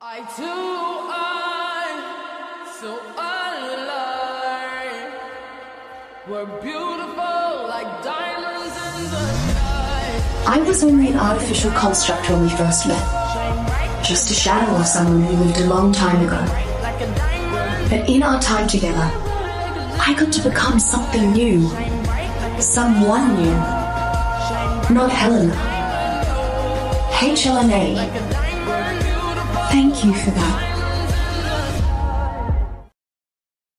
I so alive. We're beautiful like diamonds in the sky. I was only an artificial construct when we first met. Just a shadow of someone who lived a long time ago. But in our time together, I got to become something new. Someone new. Not Helena. HLNA. Thank you for that.